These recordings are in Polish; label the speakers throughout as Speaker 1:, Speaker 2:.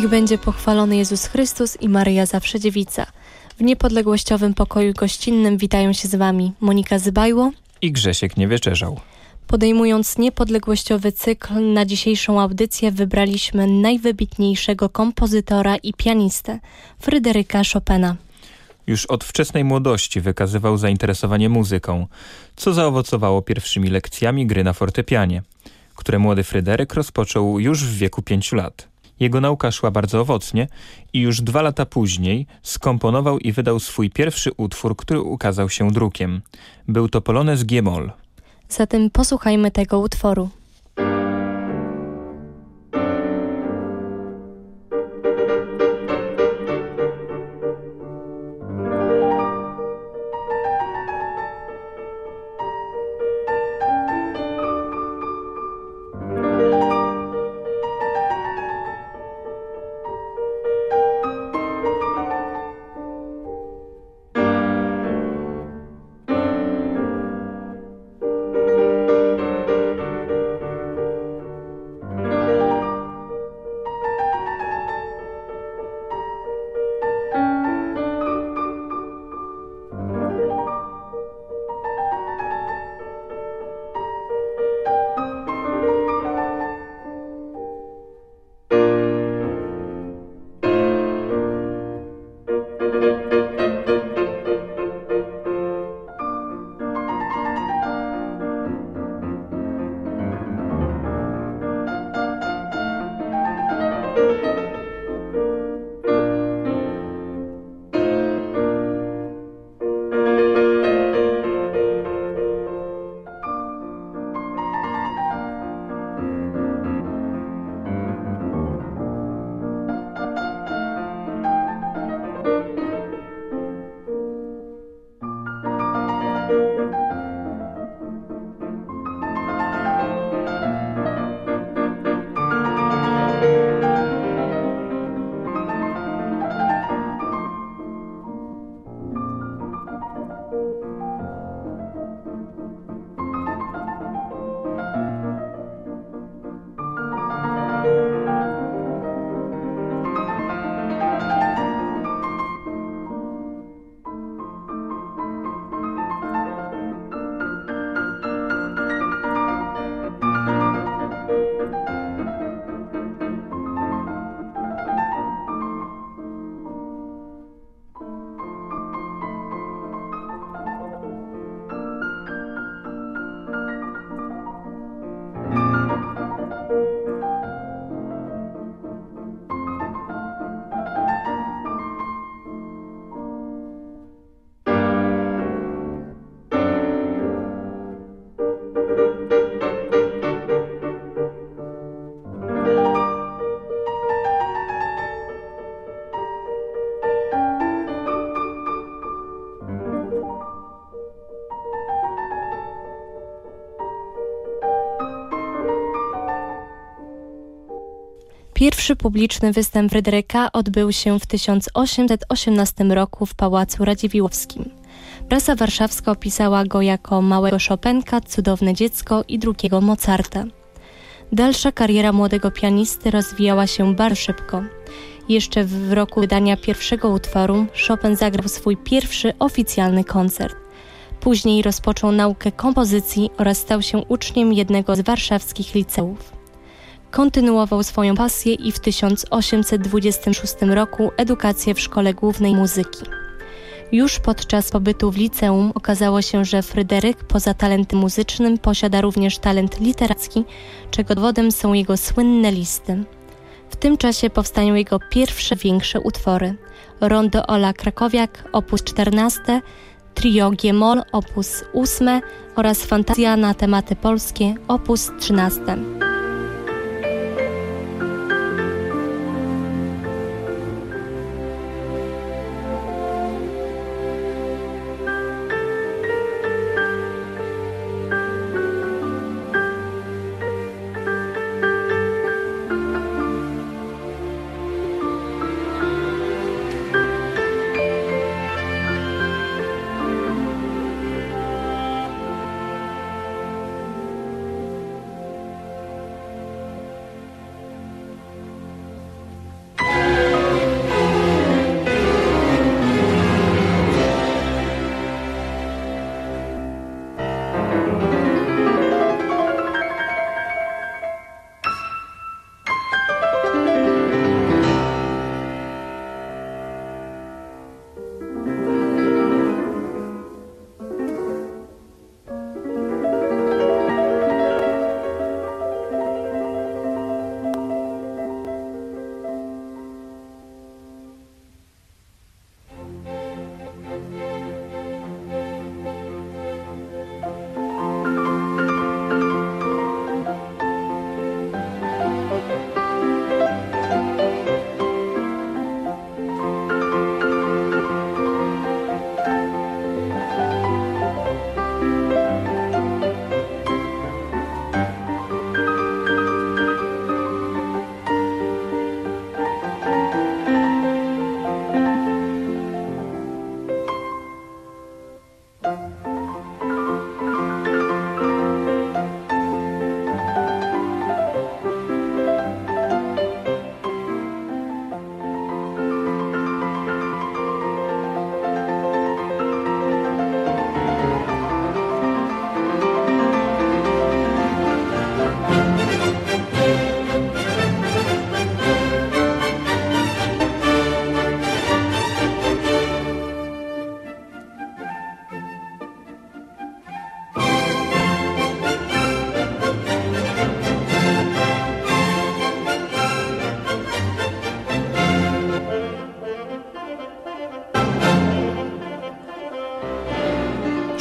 Speaker 1: Niech będzie pochwalony Jezus Chrystus i Maryja Zawsze Dziewica. W niepodległościowym pokoju gościnnym witają się z Wami Monika Zybajło
Speaker 2: i Grzesiek Niewieczerzał.
Speaker 1: Podejmując niepodległościowy cykl, na dzisiejszą audycję wybraliśmy najwybitniejszego kompozytora i pianistę, Fryderyka Chopina.
Speaker 2: Już od wczesnej młodości wykazywał zainteresowanie muzyką, co zaowocowało pierwszymi lekcjami gry na fortepianie, które młody Fryderyk rozpoczął już w wieku 5 lat. Jego nauka szła bardzo owocnie i już 2 lata później skomponował i wydał swój pierwszy utwór, który ukazał się drukiem. Był to polonez G-moll.
Speaker 1: Zatem posłuchajmy tego utworu. Pierwszy publiczny występ Fryderyka odbył się w 1818 roku w Pałacu Radziwiłłowskim. Prasa warszawska opisała go jako małego Chopinka, cudowne dziecko i drugiego Mozarta. Dalsza kariera młodego pianisty rozwijała się bardzo szybko. Jeszcze w roku wydania pierwszego utworu Chopin zagrał swój pierwszy oficjalny koncert. Później rozpoczął naukę kompozycji oraz stał się uczniem jednego z warszawskich liceów. Kontynuował swoją pasję i w 1826 roku edukację w Szkole Głównej Muzyki. Już podczas pobytu w liceum okazało się, że Fryderyk poza talentem muzycznym posiada również talent literacki, czego dowodem są jego słynne listy. W tym czasie powstają jego pierwsze większe utwory: Rondo Ola Krakowiak op. 14, Trio G-moll op. 8 oraz Fantazja na tematy polskie op. 13.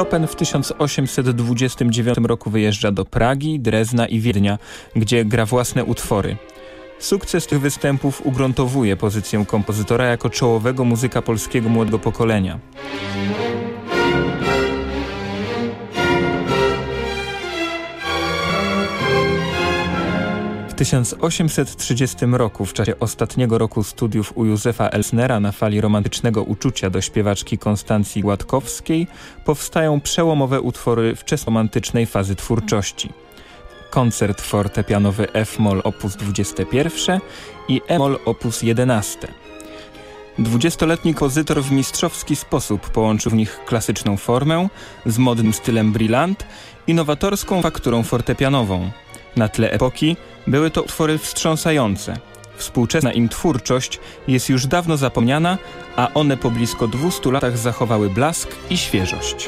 Speaker 2: Chopin w 1829 roku wyjeżdża do Pragi, Drezna i Wiednia, gdzie gra własne utwory. Sukces tych występów ugruntowuje pozycję kompozytora jako czołowego muzyka polskiego młodego pokolenia. W 1830 roku, w czasie ostatniego roku studiów u Józefa Elsnera na fali romantycznego uczucia do śpiewaczki Konstancji Gładkowskiej, powstają przełomowe utwory wczesnoromantycznej fazy twórczości. Koncert fortepianowy F-moll op. 21 i E-moll op. 11. 20-letni kompozytor w mistrzowski sposób połączył w nich klasyczną formę z modnym stylem brillant i nowatorską fakturą fortepianową. Na tle epoki były to utwory wstrząsające. Współczesna im twórczość jest już dawno zapomniana, a one po blisko 200 latach zachowały blask i świeżość.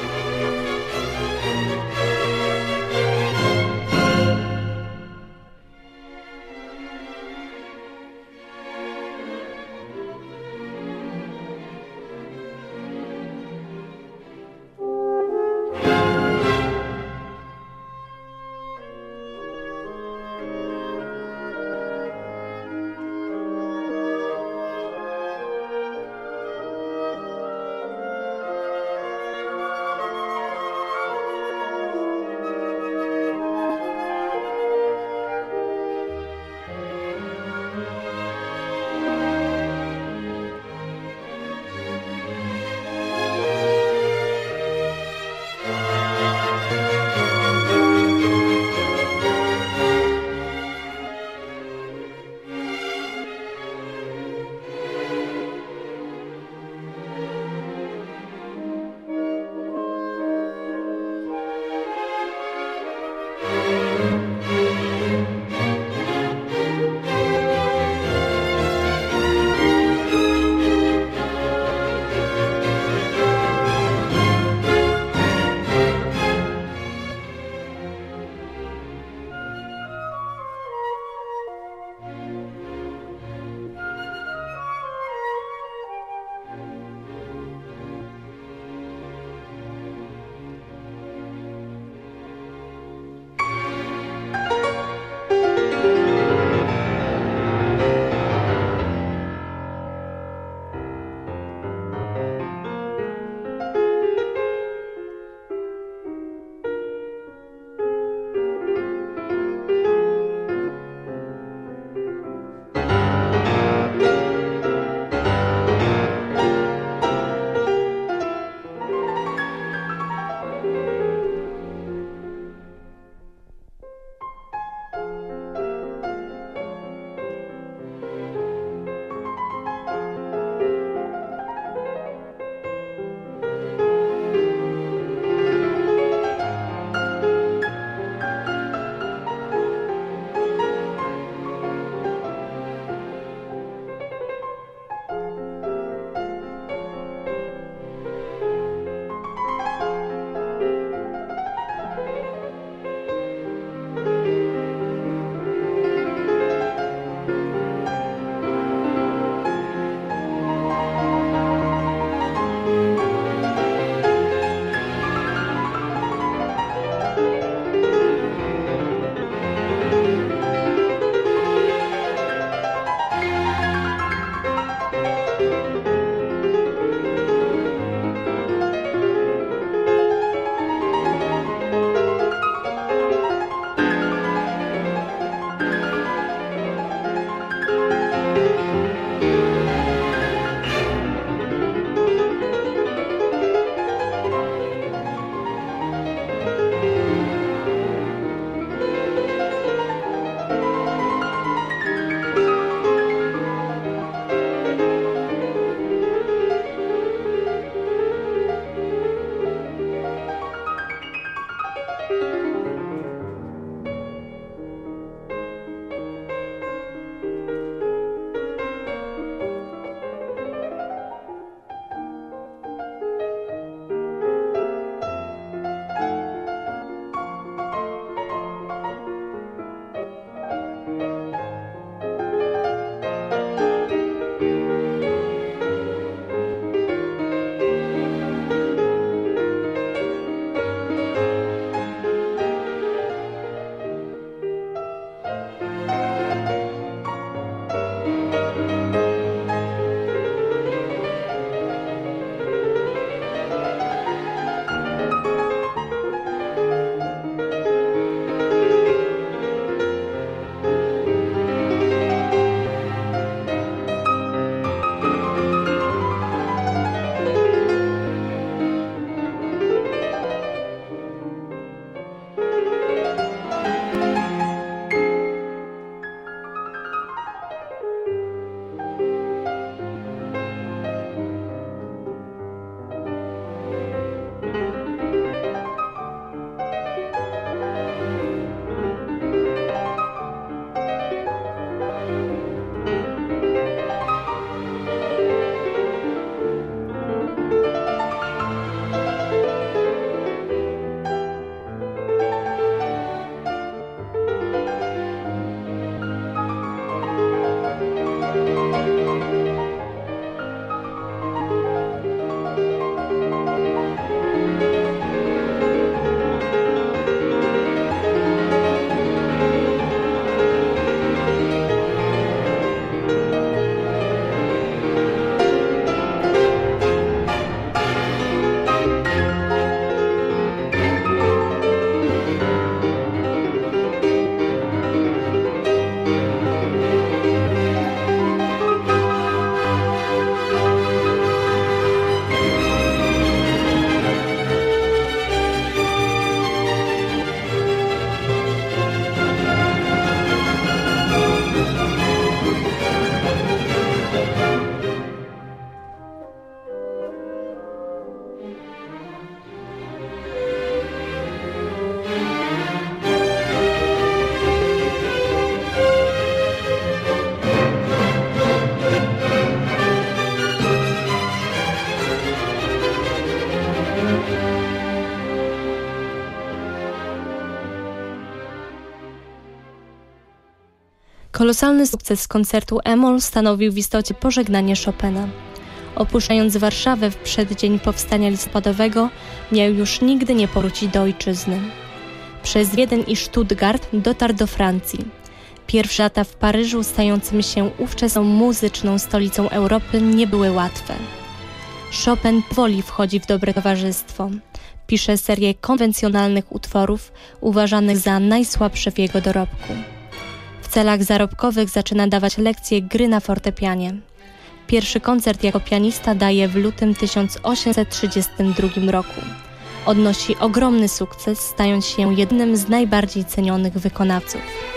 Speaker 1: Kolosalny sukces koncertu E-moll stanowił w istocie pożegnanie Chopina. Opuszczając Warszawę w przeddzień powstania listopadowego, miał już nigdy nie powrócić do ojczyzny. Przez Wiedeń i Stuttgart dotarł do Francji. Pierwsze lata w Paryżu, stającym się ówczesną muzyczną stolicą Europy, nie były łatwe. Chopin powoli wchodzi w dobre towarzystwo. Pisze serię konwencjonalnych utworów, uważanych za najsłabsze w jego dorobku. W celach zarobkowych zaczyna dawać lekcje gry na fortepianie. Pierwszy koncert jako pianista daje w lutym 1832 roku. Odnosi ogromny sukces, stając się jednym z najbardziej cenionych wykonawców.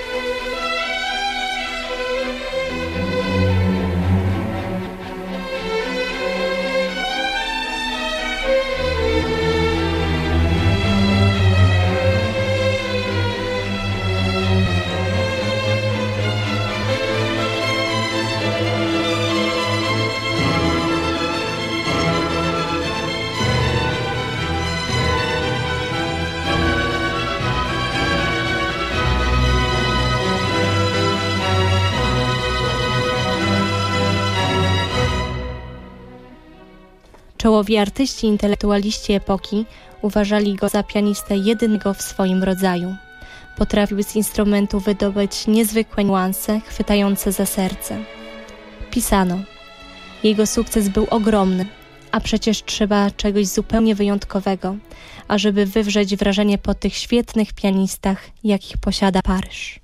Speaker 1: Czołowi artyści i intelektualiści epoki uważali go za pianistę jedynego w swoim rodzaju. Potrafił z instrumentu wydobyć niezwykłe niuanse, chwytające za serce. Pisano: jego sukces był ogromny, a przecież trzeba czegoś zupełnie wyjątkowego, ażeby wywrzeć wrażenie po tych świetnych pianistach, jakich posiada Paryż.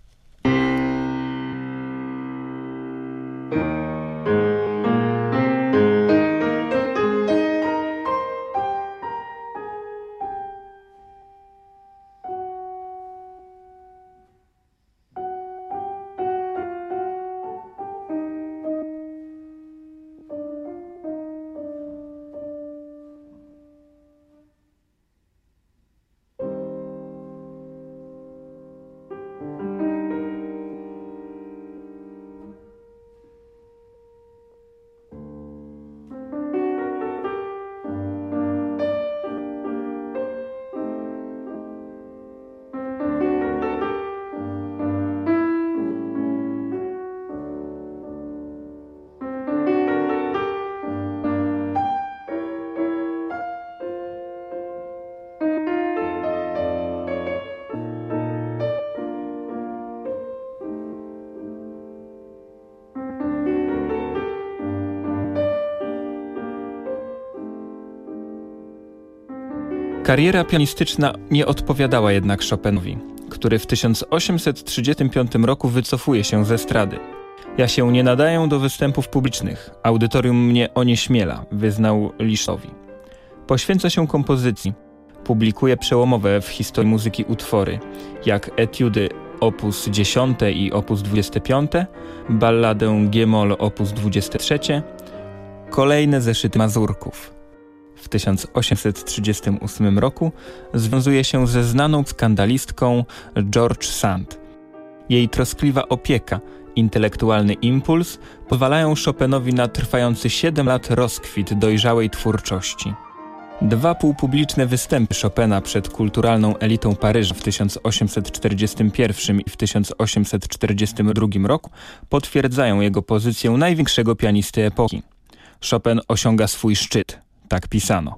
Speaker 2: Kariera pianistyczna nie odpowiadała jednak Chopinowi, który w 1835 roku wycofuje się ze estrady. Ja się nie nadaję do występów publicznych, audytorium mnie onieśmiela, wyznał Lisztowi. Poświęca się kompozycji, publikuje przełomowe w historii muzyki utwory, jak etiudy op. 10 i op. 25, balladę G-moll op. 23, kolejne zeszyty mazurków. W 1838 roku związuje się ze znaną skandalistką George Sand. Jej troskliwa opieka, intelektualny impuls pozwalają Chopinowi na trwający 7 lat rozkwit dojrzałej twórczości. 2 półpubliczne występy Chopina przed kulturalną elitą Paryża w 1841 i w 1842 roku potwierdzają jego pozycję największego pianisty epoki. Chopin osiąga swój szczyt. Tak pisano.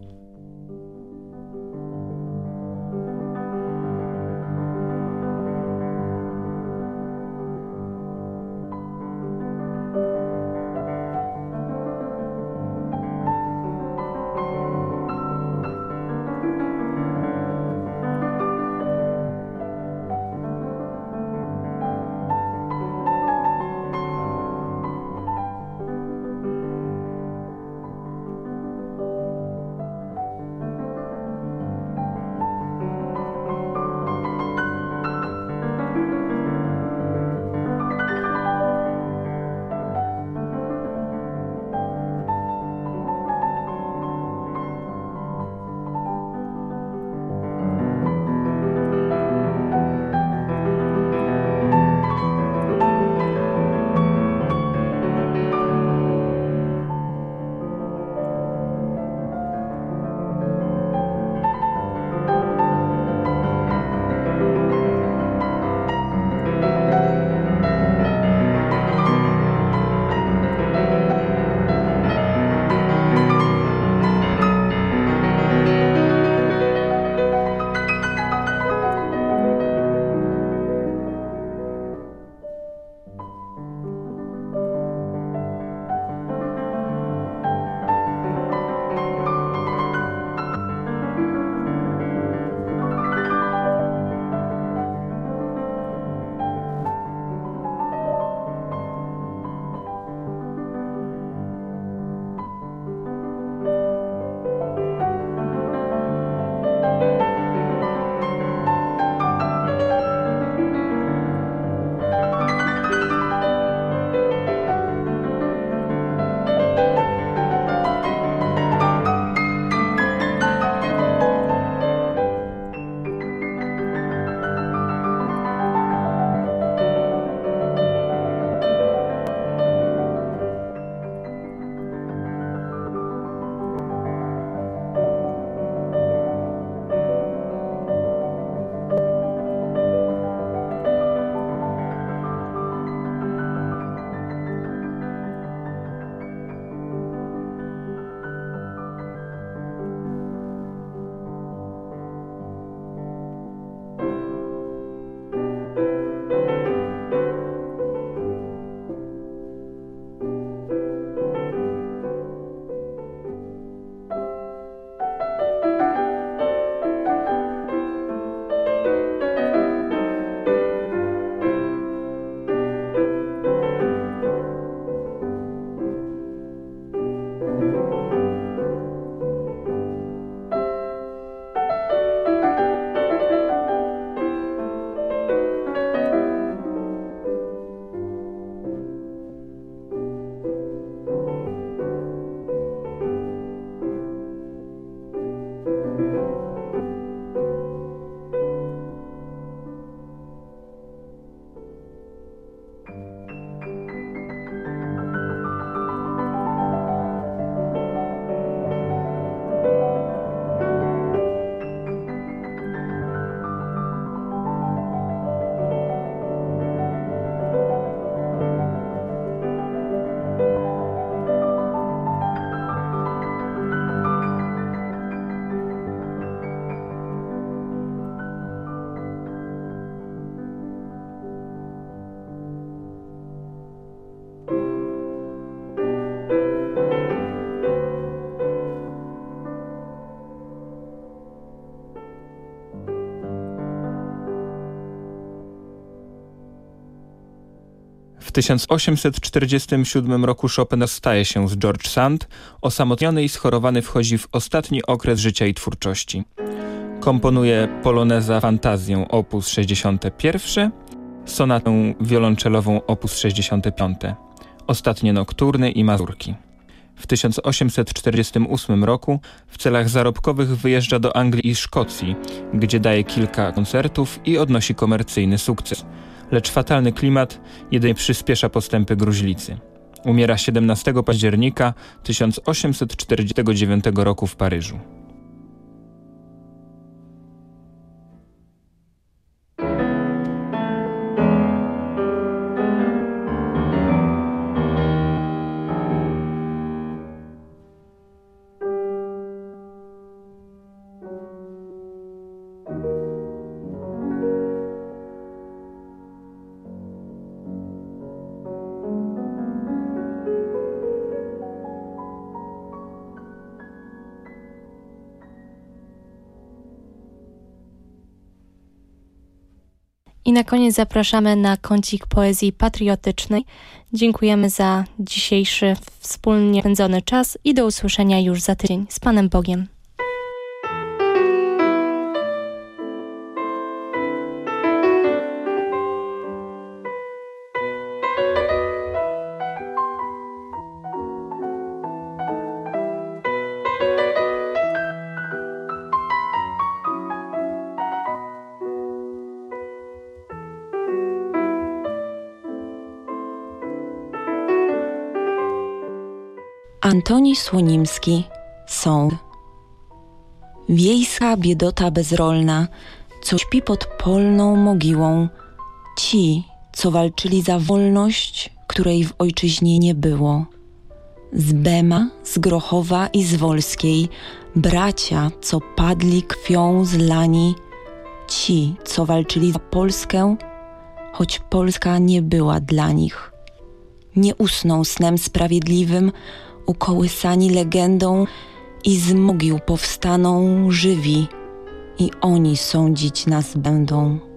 Speaker 2: 1847 roku Chopin rozstaje się z George Sand, osamotniony i schorowany wchodzi w ostatni okres życia i twórczości. Komponuje poloneza Fantazję op. 61, sonatę wiolonczelową op. 65, ostatnie nokturny i mazurki. W 1848 roku w celach zarobkowych wyjeżdża do Anglii i Szkocji, gdzie daje kilka koncertów i odnosi komercyjny sukces. Lecz fatalny klimat jedynie przyspiesza postępy gruźlicy. Umiera 17 października 1849 roku w Paryżu.
Speaker 1: I na koniec zapraszamy na kącik poezji patriotycznej. Dziękujemy za dzisiejszy wspólnie spędzony czas i do usłyszenia już za tydzień. Z Panem Bogiem.
Speaker 3: Antoni Słonimski, Sąd. Wiejska biedota bezrolna, co śpi pod polną mogiłą. Ci, co walczyli za wolność, której w ojczyźnie nie było. Z Bema, z Grochowa i z Wolskiej, bracia, co padli krwią zlani. Ci, co walczyli za Polskę, choć Polska nie była dla nich. Nie usną snem sprawiedliwym, ukołysani legendą i z mogił powstaną żywi i oni sądzić nas będą.